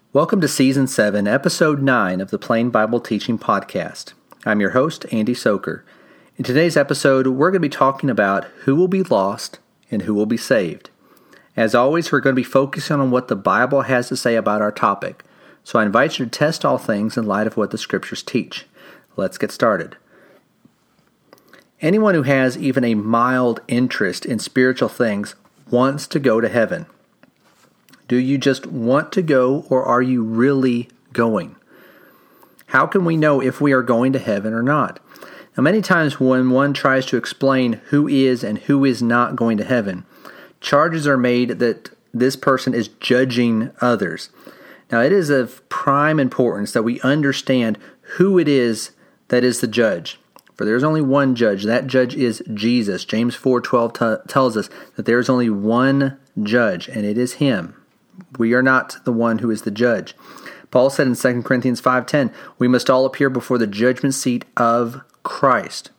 Welcome to Season 7, Episode 9 of the Plain Bible Teaching Podcast. I'm your host, Andy Soker. In today's episode, we're going to be talking about who will be lost and who will be saved. As always, we're going to be focusing on what the Bible has to say about our topic. So I invite you to test all things in light of what the Scriptures teach. Let's get started. Anyone who has even a mild interest in spiritual things wants to go to heaven. Do you just want to go, or are you really going? How can we know if we are going to heaven or not? Now, many times when one tries to explain who is and who is not going to heaven, charges are made that this person is judging others. Now, it is of prime importance that we understand who it is that is the judge. For there is only one judge. That judge is Jesus. James 4:12 tells us that there is only one judge, and it is Him. We are not the one who is the judge. Paul said in 2 Corinthians 5:10, we must all appear before the judgment seat of Christ.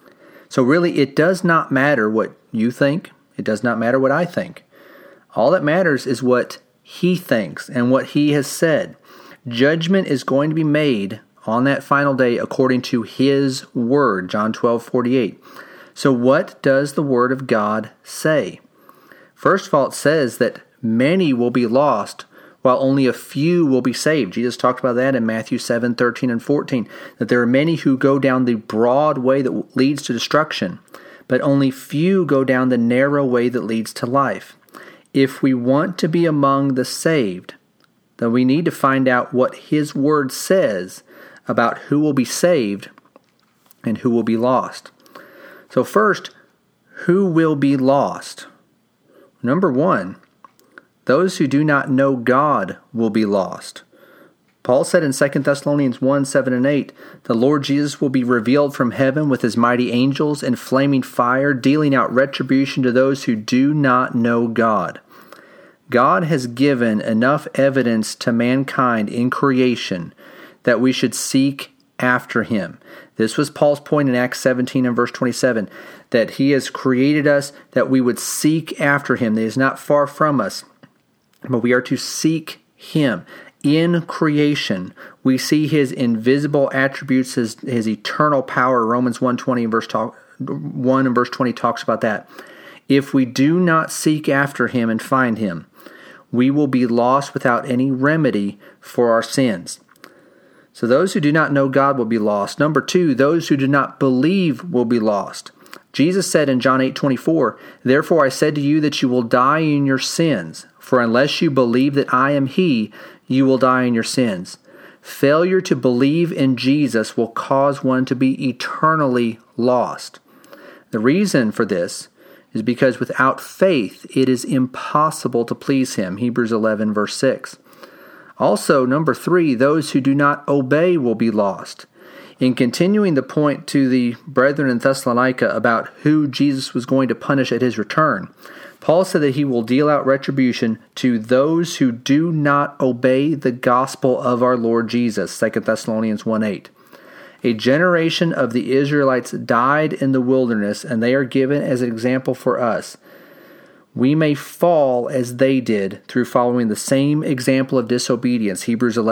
So really, it does not matter what you think. It does not matter what I think. All that matters is what He thinks and what He has said. Judgment is going to be made on that final day according to His word, John 12:48. So what does the Word of God say? First of all, it says that many will be lost, while only a few will be saved. Jesus talked about that in Matthew 7:13 and 14, that there are many who go down the broad way that leads to destruction, but only few go down the narrow way that leads to life. If we want to be among the saved, then we need to find out what His Word says about who will be saved and who will be lost. So first, who will be lost? Number one, those who do not know God will be lost. Paul said in 2 Thessalonians 1:7 and 8, the Lord Jesus will be revealed from heaven with His mighty angels in flaming fire, dealing out retribution to those who do not know God. God has given enough evidence to mankind in creation that we should seek after Him. This was Paul's point in Acts 17 and verse 27, that He has created us that we would seek after Him, that He is not far from us. But we are to seek Him. In creation, we see His invisible attributes, His eternal power. Romans 1:20 and 1 and verse 20 talks about that. If we do not seek after Him and find Him, we will be lost without any remedy for our sins. So those who do not know God will be lost. Number two, those who do not believe will be lost. Jesus said in John 8:24, therefore I said to you that you will die in your sins. For unless you believe that I am He, you will die in your sins. Failure to believe in Jesus will cause one to be eternally lost. The reason for this is because without faith, it is impossible to please Him. Hebrews 11, verse 6. Also, number three, those who do not obey will be lost. In continuing the point to the brethren in Thessalonica about who Jesus was going to punish at His return, Paul said that He will deal out retribution to those who do not obey the gospel of our Lord Jesus, 2 Thessalonians 1:8. A generation of the Israelites died in the wilderness, and they are given as an example for us. We may fall as they did through following the same example of disobedience, Hebrews 4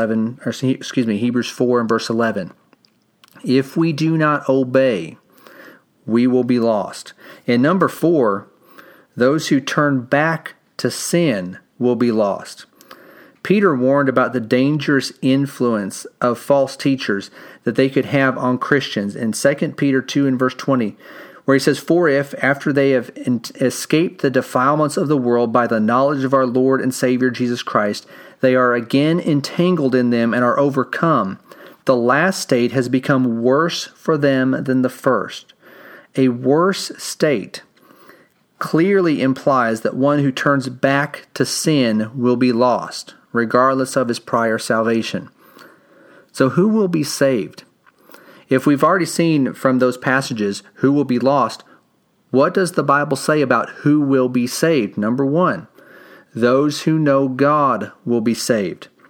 and verse 11. If we do not obey, we will be lost. And number four, those who turn back to sin will be lost. Peter warned about the dangerous influence of false teachers that they could have on Christians in 2 Peter 2 and verse 20, where he says, for if, after they have escaped the defilements of the world by the knowledge of our Lord and Savior Jesus Christ, they are again entangled in them and are overcome, the last state has become worse for them than the first. A worse state clearly implies that one who turns back to sin will be lost, regardless of his prior salvation. So who will be saved? If we've already seen from those passages who will be lost, what does the Bible say about who will be saved? Number one, those who know God will be saved.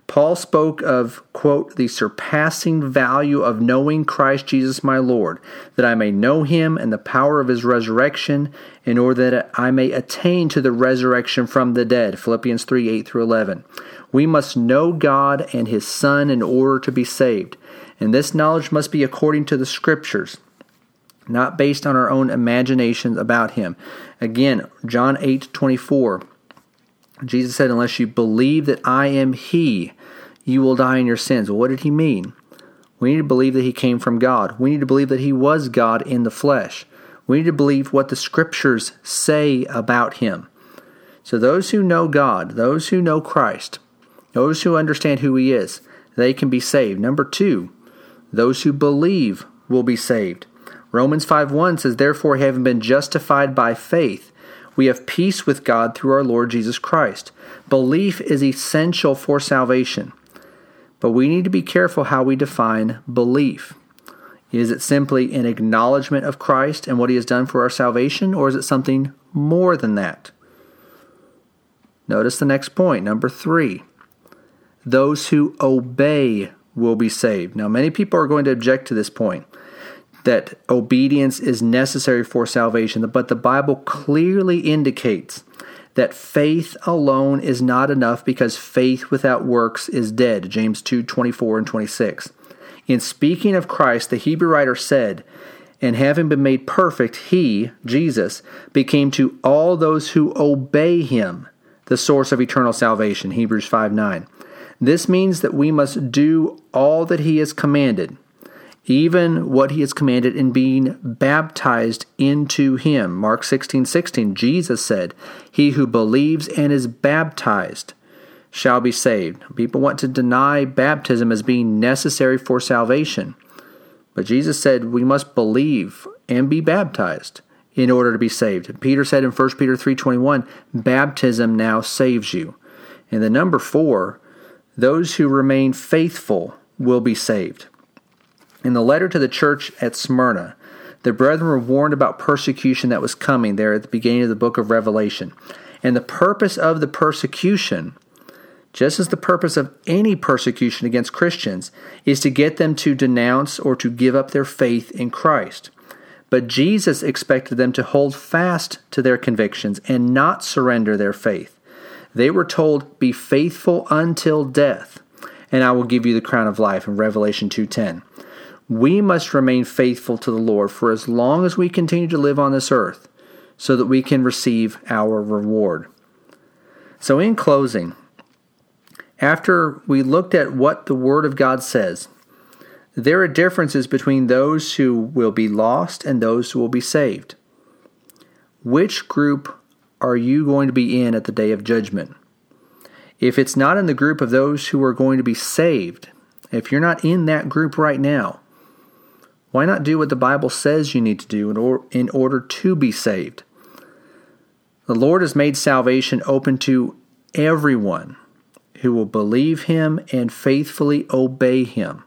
Paul spoke of, quote, the surpassing value of knowing Christ Jesus my Lord, that I may know him and the power of his resurrection, in order that I may attain to the resurrection from the dead. Philippians 3, 8 through 11. We must know God and his Son in order to be saved. And this knowledge must be according to the Scriptures, not based on our own imaginations about him. Again, John 8:24. Jesus said, unless you believe that I am he, you will die in your sins. Well, what did he mean? We need to believe that he came from God. We need to believe that he was God in the flesh. We need to believe what the Scriptures say about him. So those who know God, those who know Christ, those who understand who he is, they can be saved. Number 2, those who believe will be saved. Romans 5:1 says, therefore, having been justified by faith, we have peace with God through our Lord Jesus Christ. Belief is essential for salvation. But we need to be careful how we define belief. Is it simply an acknowledgement of Christ and what he has done for our salvation, or is it something more than that? Notice the next point, number 3. Those who obey will be saved. Now, many people are going to object to this point, that obedience is necessary for salvation. But the Bible clearly indicates that faith alone is not enough, because faith without works is dead. James 2:24 and 26. In speaking of Christ, the Hebrew writer said, and having been made perfect, he, Jesus, became to all those who obey him the source of eternal salvation. Hebrews 5:9. This means that we must do all that he has commanded, even what he has commanded in being baptized into him. Mark 16:16, Jesus said, he who believes and is baptized shall be saved. People want to deny baptism as being necessary for salvation. But Jesus said we must believe and be baptized in order to be saved. Peter said in 1 Peter 3:21, baptism now saves you. And the number 4, those who remain faithful will be saved. In the letter to the church at Smyrna, the brethren were warned about persecution that was coming there at the beginning of the book of Revelation. And the purpose of the persecution, just as the purpose of any persecution against Christians, is to get them to denounce or to give up their faith in Christ. But Jesus expected them to hold fast to their convictions and not surrender their faith. They were told, be faithful until death, and I will give you the crown of life in Revelation 2:10. We must remain faithful to the Lord for as long as we continue to live on this earth, so that we can receive our reward. So in closing, after we looked at what the Word of God says, there are differences between those who will be lost and those who will be saved. Which group are you going to be in at the day of judgment? If it's not in the group of those who are going to be saved, if you're not in that group right now, why not do what the Bible says you need to do in order to be saved? The Lord has made salvation open to everyone who will believe him and faithfully obey him.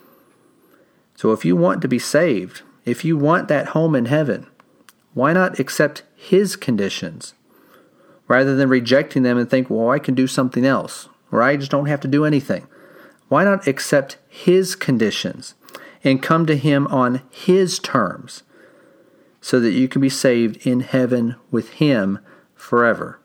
So if you want to be saved, if you want that home in heaven, why not accept his conditions rather than rejecting them and think, well, I can do something else, or I just don't have to do anything? Why not accept his conditions and come to him on his terms so that you can be saved in heaven with him forever?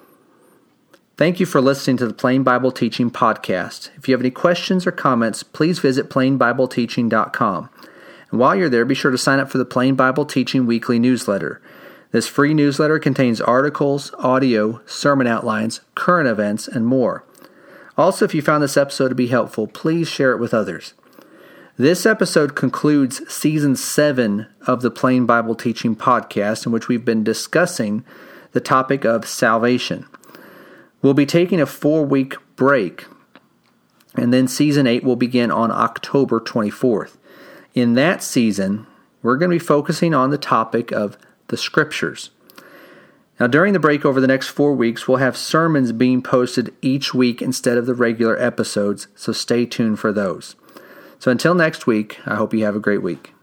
Thank you for listening to the Plain Bible Teaching Podcast. If you have any questions or comments, please visit plainbibleteaching.com. And while you're there, be sure to sign up for the Plain Bible Teaching Weekly Newsletter. This free newsletter contains articles, audio, sermon outlines, current events, and more. Also, if you found this episode to be helpful, please share it with others. This episode concludes Season 7 of the Plain Bible Teaching Podcast, in which we've been discussing the topic of salvation. We'll be taking a 4-week break, and then Season 8 will begin on October 24th. In that season, we're going to be focusing on the topic of the Scriptures. Now, during the break over the next 4 weeks, we'll have sermons being posted each week instead of the regular episodes, so stay tuned for those. So until next week, I hope you have a great week.